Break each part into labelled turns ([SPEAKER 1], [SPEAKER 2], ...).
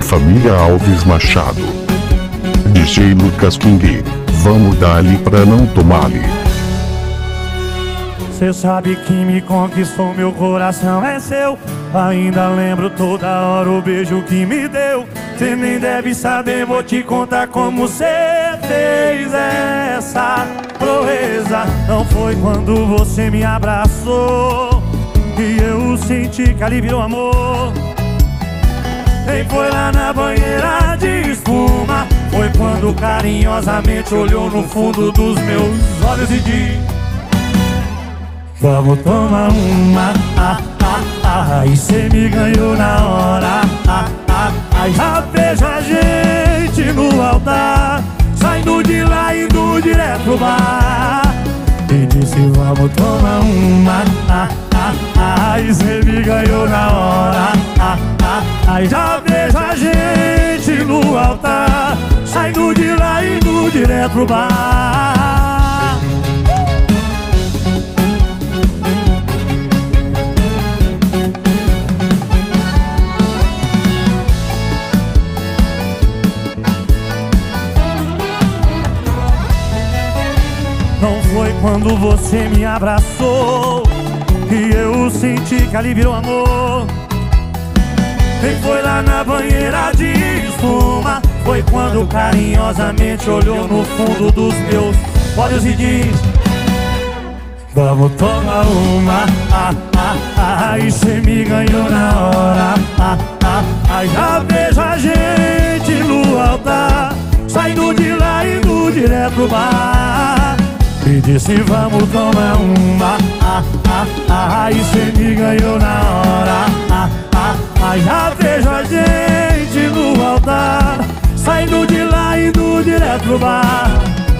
[SPEAKER 1] família Alves Machado. DJ Lucas King, vamos dar-lhe pra não tomar-lhe.
[SPEAKER 2] Cê sabe que me conquistou, meu coração é seu. Ainda lembro toda hora o beijo que me deu. Cê nem deve saber, vou te contar como cê fez essa proeza. Não foi quando você me abraçou e eu senti que ali virou amor. Nem foi lá na banheira de espuma. Foi quando carinhosamente olhou no fundo dos meus olhos e disse: vamos tomar uma, e cê me ganhou na hora, já vejo a gente no altar, saindo de lá, indo direto pro bar. E disse vamos tomar uma, e cê me ganhou na hora, já vejo a gente no altar, saindo de lá, indo direto pro bar. Não foi quando você me abraçou e eu senti que ali virou amor. Nem foi lá na banheira de espuma. Foi quando carinhosamente olhou no fundo dos meus olhos e disse: vamos tomar uma, e cê me ganhou na hora, já vejo a gente no altar, saindo de lá, indo direto pro bar. E disse vamos tomar uma, e cê me ganhou na hora, já vejo a gente no altar, saindo de lá, indo direto pro bar.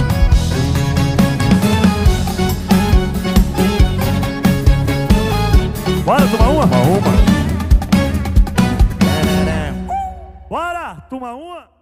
[SPEAKER 2] Bora tomar uma? Bora tomar uma?